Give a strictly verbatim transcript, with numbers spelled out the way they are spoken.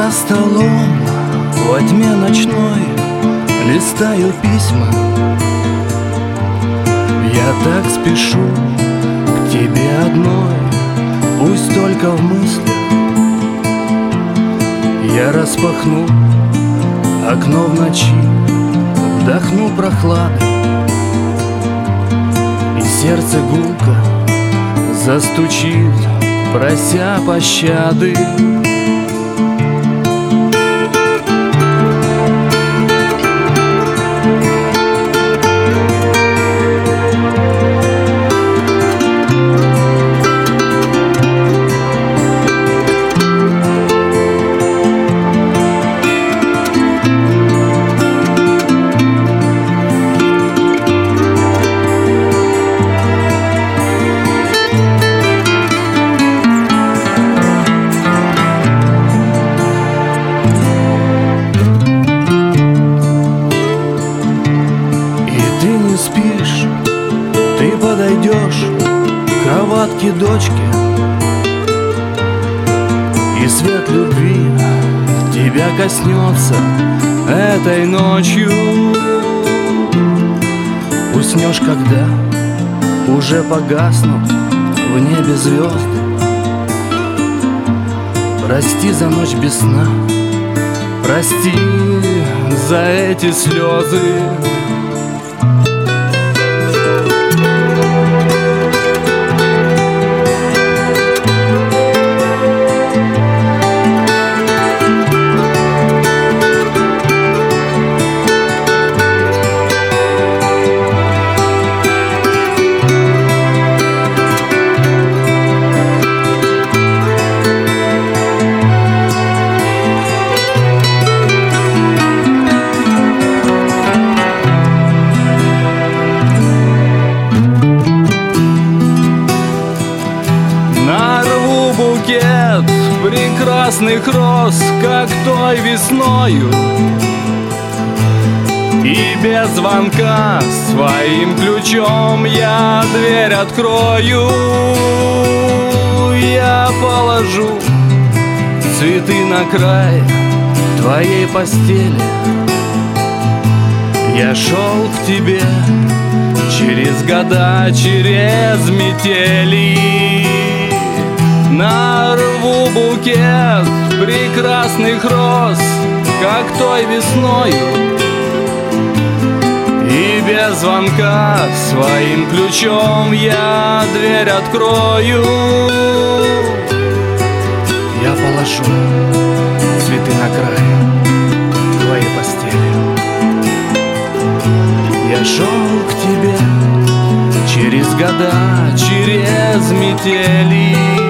За столом во тьме ночной листаю письма. Я так спешу к тебе одной, пусть только в мыслях. Я распахну окно в ночи, вдохну прохлады, и сердце гулко застучит, прося пощады. Спишь, ты подойдешь к кроватке дочки, и свет любви тебя коснется этой ночью. Уснешь, когда уже погаснут в небе звезды. Прости за ночь без сна, прости за эти слезы. Прекрасных роз, как той весною, и без звонка своим ключом я дверь открою. Я положу цветы на край твоей постели. Я шел к тебе через года, через метели. Нарву букет прекрасных роз, как той весною, и без звонка своим ключом я дверь открою. Я положу цветы на край твоей постели. Я шел к тебе через года, через метели.